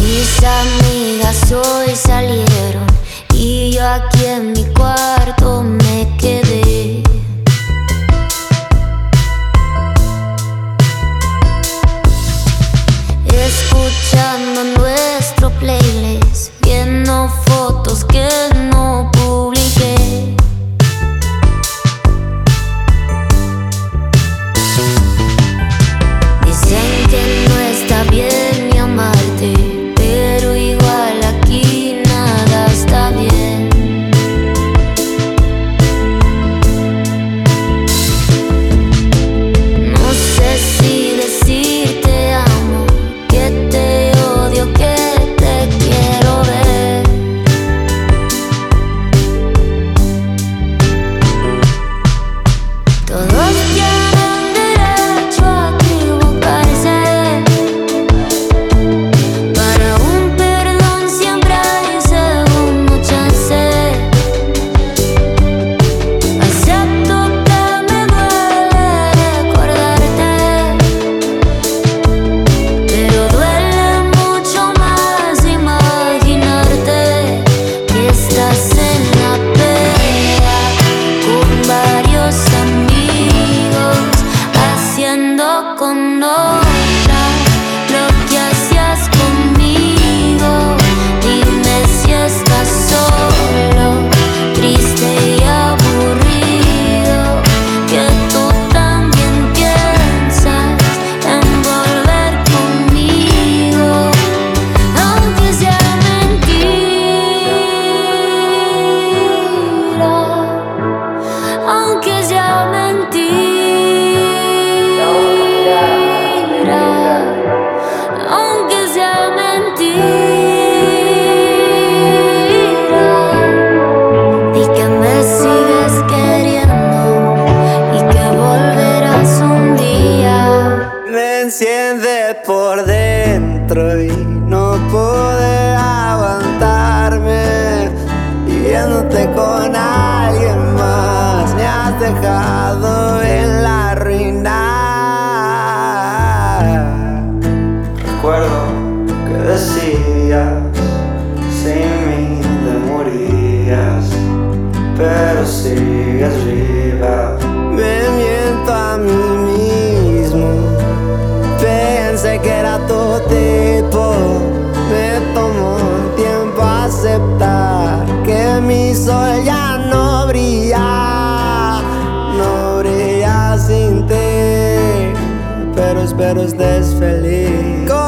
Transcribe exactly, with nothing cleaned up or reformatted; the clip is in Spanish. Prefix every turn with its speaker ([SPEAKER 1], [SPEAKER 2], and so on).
[SPEAKER 1] Mis amigas hoy salieron y yo aquí en mi cuarto me quedé. Escuchando nuestro playlist, viendo fotos que no publiqué. Dicen que no está bien ni amarte, pero igual aquí nada está bien. No sé si decir te amo, que te odio, que te quiero ver. Todos tienen derecho a equivocarse. Para un perdón siempre hay segunda chance. Acepto que me duele recordarte, pero duele mucho más imaginarte que estás en la pelea con varios amigos, haciendo con otra lo que hacías conmigo. Dime si estás solo, triste y aburrido, que tú también piensas en volver conmigo, aunque sea mentira, aunque sea mentira, aunque sea mentira. Di que me sigues queriendo y que volverás un día.
[SPEAKER 2] Me enciende por dentro y no pude aguantarme. Viéndote con alguien más, me has dejado en la ruina. Recuerdo que decías, sin mí te morías, pero sigues viva. Me miento a mí mismo, pensé que era tu tipo. Me tomó un tiempo aceptar que mi sol ya no brilla, no brilla sin ti, pero espero estés feliz.